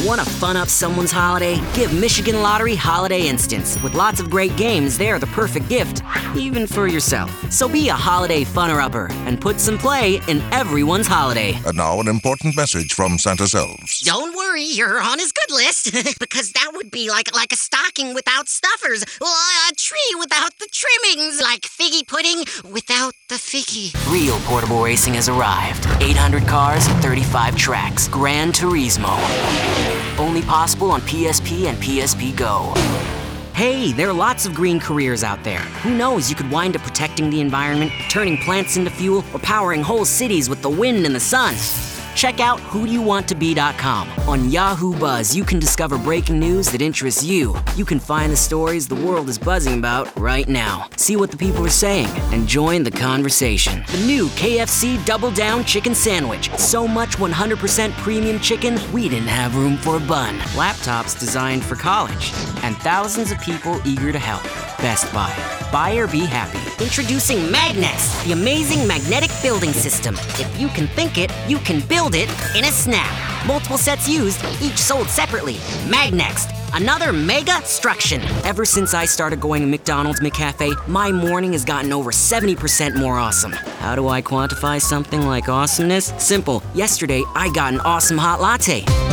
Want to fun up someone's holiday? Give Michigan Lottery Holiday Instants. With lots of great games, they're the perfect gift, even for yourself. So be a holiday funner-upper and put some play in everyone's holiday. And now an important message from Santa's elves. Don't worry, you're on his good list. Because that would be like a stocking without stuffers. Well, a tree without the trimmings. Like figgy pudding without the figgy. Real portable racing has arrived. 800 cars, 35 tracks. Gran Turismo. Only possible on PSP and PSP Go. Hey, there are lots of green careers out there. Who knows, you could wind up protecting the environment, turning plants into fuel, or powering whole cities with the wind and the sun. Check out whodouyowantobe.com. On Yahoo Buzz, you can discover breaking news that interests you. You can find the stories the world is buzzing about right now. See what the people are saying and join the conversation. The new KFC Double Down Chicken Sandwich. So much 100% premium chicken, we didn't have room for a bun. Laptops designed for college. And thousands of people eager to help. Best Buy. Buy or be happy. Introducing Magnex, the amazing magnetic building system. If you can think it, you can build it in a snap. Multiple sets used, each sold separately. Magnex, another mega-struction. Ever since I started going to McDonald's McCafe, my morning has gotten over 70% more awesome. How do I quantify something like awesomeness? Simple. Yesterday, I got an awesome hot latte.